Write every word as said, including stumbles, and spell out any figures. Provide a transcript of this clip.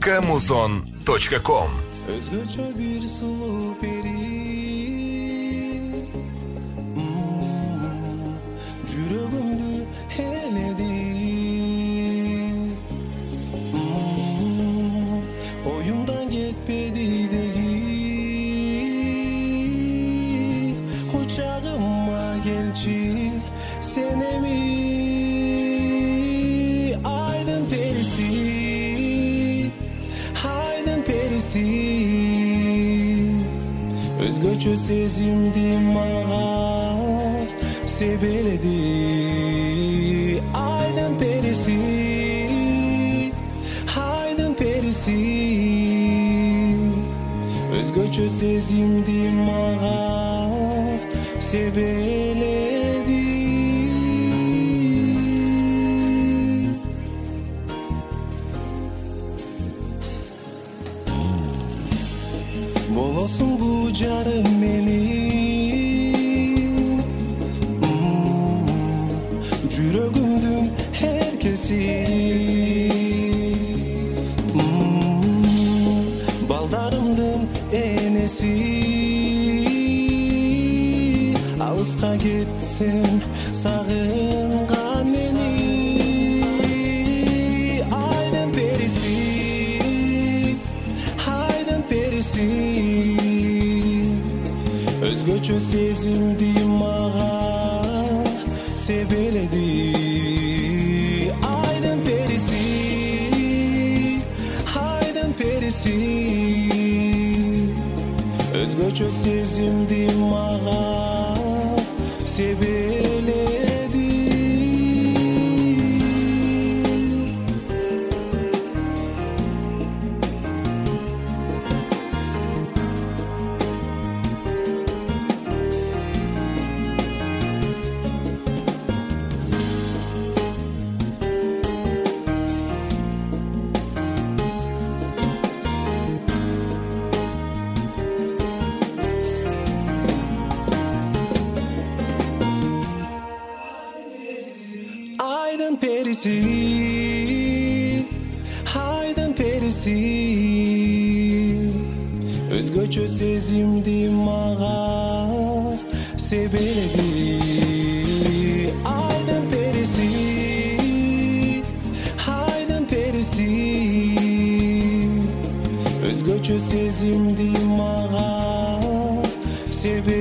точка музон точка ком. Өзгөчө бир сулуу пери, жүрөгүмдү эледи, оюмдан кетпеди деги, кучагыма келчи сен эми, айдын периси, айдын периси. Өзгөчө сезимди мага себеледи, айдын периси, айдын периси. Өзгөчө сезимди мага себеледи. Болосуң бу жарым менин, жүрөгүмдүн эркеси, балдарымдын энеси. Алыска кетсең сагынган мени, айдын периси, айдын периси. Өзгөчө сезимди мага себеледи, айдын периси, айдын периси. Өзгөчө сезимди мага себеледи. Айдын периси, айдын периси. Өзгөчө сезимди мага себеледи, айдын периси, айдын периси. Өзгөчө сезимди мага себеледи.